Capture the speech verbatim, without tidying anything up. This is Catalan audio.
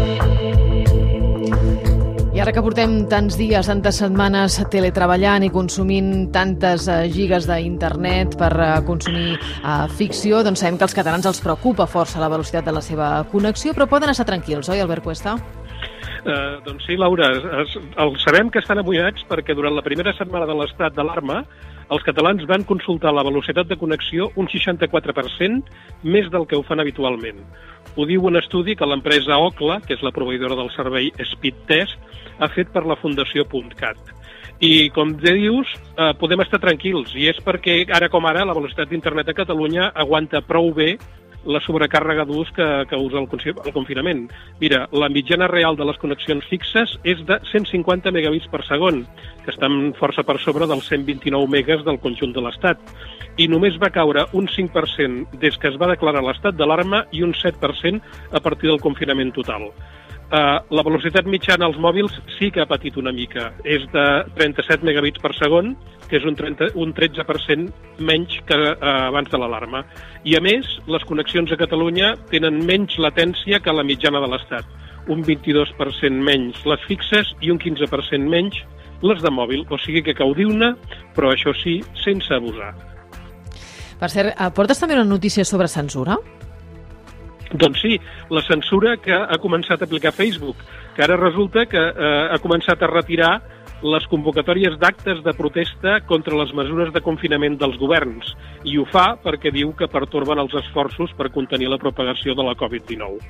I ara que portem tants dies, tantes setmanes teletreballant i consumint tantes uh, gigas d'internet per uh, consumir uh, ficció, doncs sabem que als catalans els preocupa força la velocitat de la seva connexió, però poden estar tranquils, oi, Albert Cuesta? Uh, doncs sí, Laura, es, el sabem que estan amoïnats perquè durant la primera setmana de l'estat d'alarma els catalans van consultar la velocitat de connexió un seixanta-quatre per cent més del que ho fan habitualment. Ho diu un estudi que l'empresa Ookla, que és la proveïdora del servei Speedtest, ha fet per la Fundació .cat. I, com dius, eh, podem estar tranquils, i és perquè, ara com ara, la velocitat d'internet a Catalunya aguanta prou bé la sobrecàrrega d'ús que causa el, el confinament. Mira, la mitjana real de les connexions fixes és de cent cinquanta megabits per segon, que estan força per sobre dels cent vint-i-nou megas del conjunt de l'Estat. I només va caure un cinc per cent des que es va declarar l'estat d'alarma i un set per cent a partir del confinament total. Uh, la velocitat mitjana als mòbils sí que ha patit una mica. És de trenta-set megabits per segon, que és un, trenta, un tretze per cent menys que uh, abans de l'alarma. I a més, les connexions a Catalunya tenen menys latència que la mitjana de l'Estat. Un vint-i-dos per cent menys les fixes i un quinze per cent menys les de mòbil. O sigui que gaudiu-ne, però això sí, sense abusar. Per cert, portes també una notícia sobre censura? Doncs sí, la censura que ha començat a aplicar Facebook, que ara resulta que eh, ha començat a retirar les convocatòries d'actes de protesta contra les mesures de confinament dels governs, i ho fa perquè diu que pertorben els esforços per contenir la propagació de la covid dinou.